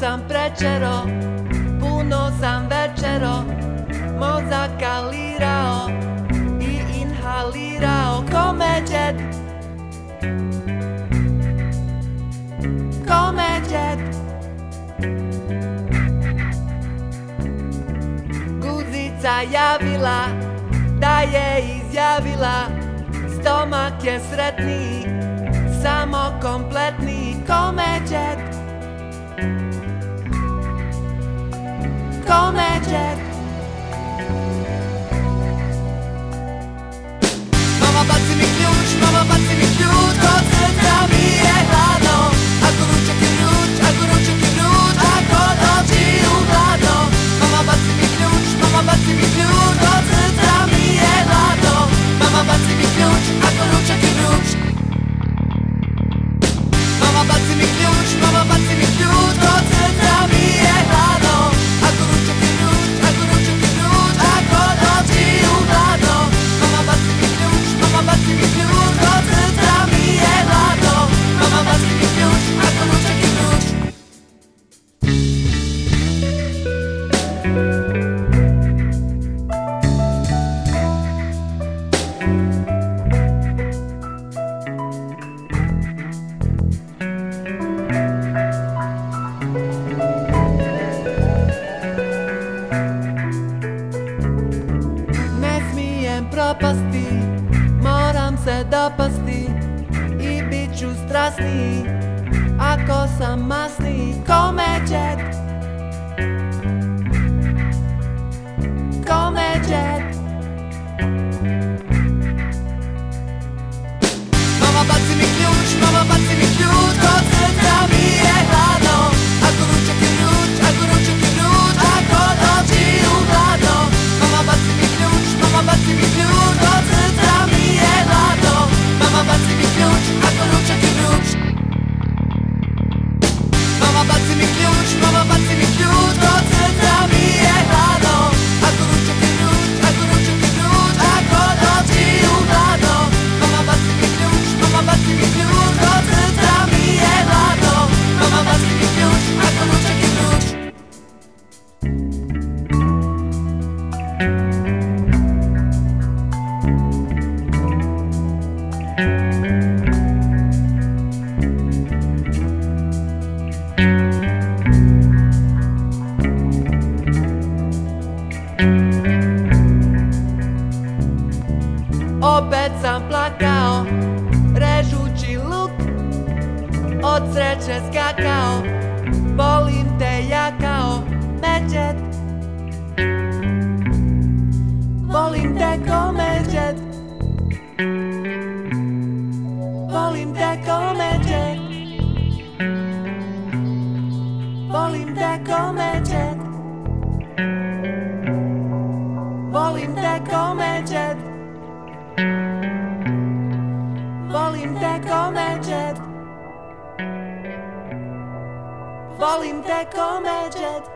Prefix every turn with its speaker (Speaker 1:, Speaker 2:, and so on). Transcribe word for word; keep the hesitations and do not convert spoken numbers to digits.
Speaker 1: sam prečero, puno sam večero, mozak kalirao i inhalirao kome džet, kome džet. Guzica javila da je izjavila, stomak je sretniji, samo kompletni kome džet, kome džet. Mama baci mi ključ, mama baci mi ključ, od srca mi je hladno, ako ručak je vruć, ako ručak je vruć, ako noći u hladno. Mama baci mi ključ, mama baci mi ključ, od srca mi je hladno. Mama baci mi ključ, ako ručak je vruć. Mama baci mi ključ, mama baci mi ključ, od srca mi je hladno, ako ručak je vruć, ako ručak je vruć, ako noći u hladno. Mama baci mi ključ, mama baci mi ključ, od srca mi je hladno. Mama baci mi ključ, ako ručak je vruć. Propasti, moram se dopasti i bit ću strasniji ako sam masniji kome džet, kome džet. Mama baci mi ključ, mama baci mi ključ, od srca mi je hladno, ako ručak je vruć, ako ručak je vruć, ako noći u hladno. Mama baci mi ključ, mama baci mi ključ, od srca mi je hladno. Mama baci mi ključ, ako ručak je vruć. Mama baci mi ključ, mama baci mi ključ, od srca mi je hladno, ako ručak je vruć, ako ručak je vruć, ako noći u hladno. Mama baci mi ključ, mama baci mi ključ, od srca mi je hladno. Mama baci mi ključ, ako ručak je vruć. Opet sam plakao, režući luk, od sreće skakao, volim te ja kao medvjed, volim te ko medvjed, volim te ko medvjed, volim te ko medvjed, volim te ko medvjed. Volim te ko medvjed, volim te ko medvjed.